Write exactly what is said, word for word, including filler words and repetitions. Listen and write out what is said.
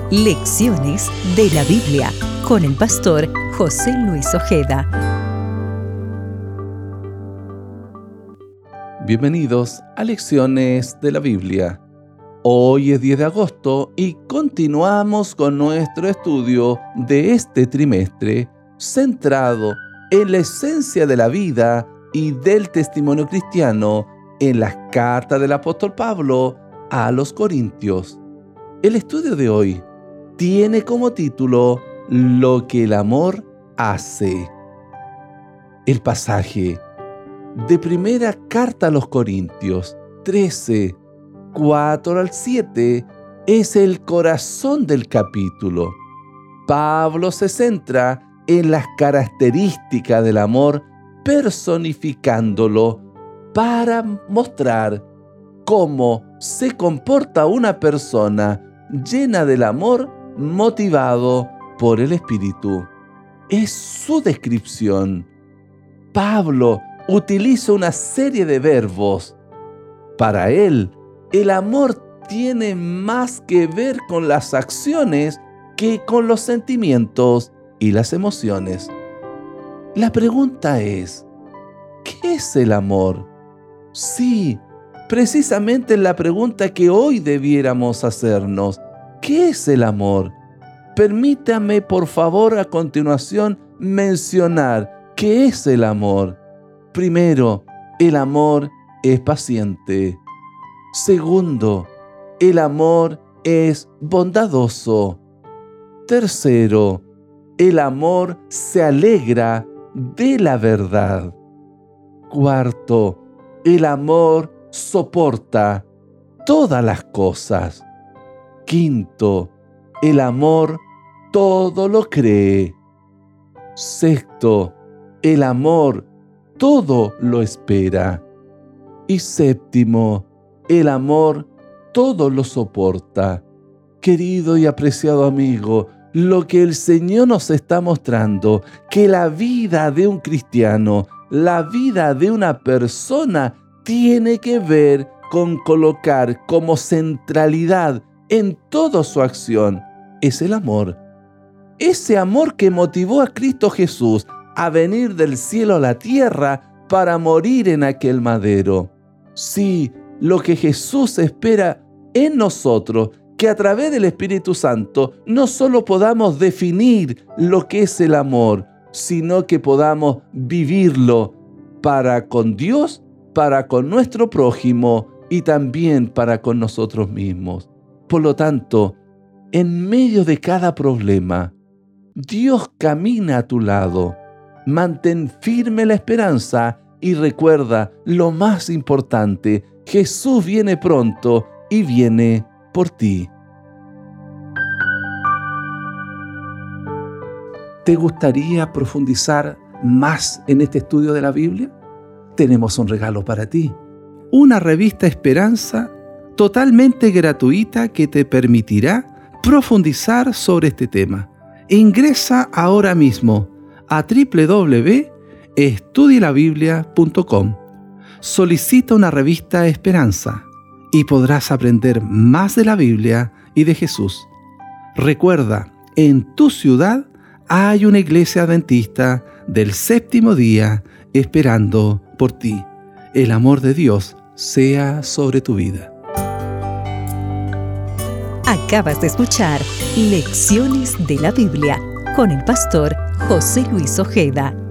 Lecciones de la Biblia con el pastor José Luis Ojeda. Bienvenidos a Lecciones de la Biblia. Hoy es diez de agosto y continuamos con nuestro estudio de este trimestre centrado en la esencia de la vida y del testimonio cristiano en las cartas del apóstol Pablo a los Corintios. El estudio de hoy tiene como título Lo que el amor hace. El pasaje de primera carta a los Corintios trece, cuatro al siete es el corazón del capítulo. Pablo se centra en las características del amor, personificándolo para mostrar cómo se comporta una persona llena del amor, motivado por el Espíritu. Es su descripción. Pablo utiliza una serie de verbos. Para él, el amor tiene más que ver con las acciones que con los sentimientos y las emociones. La pregunta es, ¿qué es el amor? Sí, precisamente la pregunta que hoy debiéramos hacernos. ¿Qué es el amor? Permítame, por favor, a continuación mencionar qué es el amor. Primero, el amor es paciente. Segundo, el amor es bondadoso. Tercero, el amor se alegra de la verdad. Cuarto, el amor soporta todas las cosas. Quinto, el amor todo lo cree. Sexto, el amor todo lo espera. Y séptimo, el amor todo lo soporta. Querido y apreciado amigo, lo que el Señor nos está mostrando, que la vida de un cristiano, la vida de una persona, tiene que ver con colocar como centralidad en toda su acción, es el amor. Ese amor que motivó a Cristo Jesús a venir del cielo a la tierra para morir en aquel madero. Sí, lo que Jesús espera en nosotros, que a través del Espíritu Santo no solo podamos definir lo que es el amor, sino que podamos vivirlo para con Dios, para con nuestro prójimo y también para con nosotros mismos. Por lo tanto, en medio de cada problema, Dios camina a tu lado. Mantén firme la esperanza y recuerda lo más importante: Jesús viene pronto y viene por ti. ¿Te gustaría profundizar más en este estudio de la Biblia? Tenemos un regalo para ti. Una revista Esperanza totalmente gratuita que te permitirá profundizar sobre este tema. Ingresa ahora mismo a doble u doble u doble u punto estudie la biblia punto com. Solicita una revista Esperanza y podrás aprender más de la Biblia y de Jesús. Recuerda, en tu ciudad hay una iglesia adventista del séptimo día esperando por ti. El amor de Dios sea sobre tu vida. Acabas de escuchar Lecciones de la Biblia con el pastor José Luis Ojeda.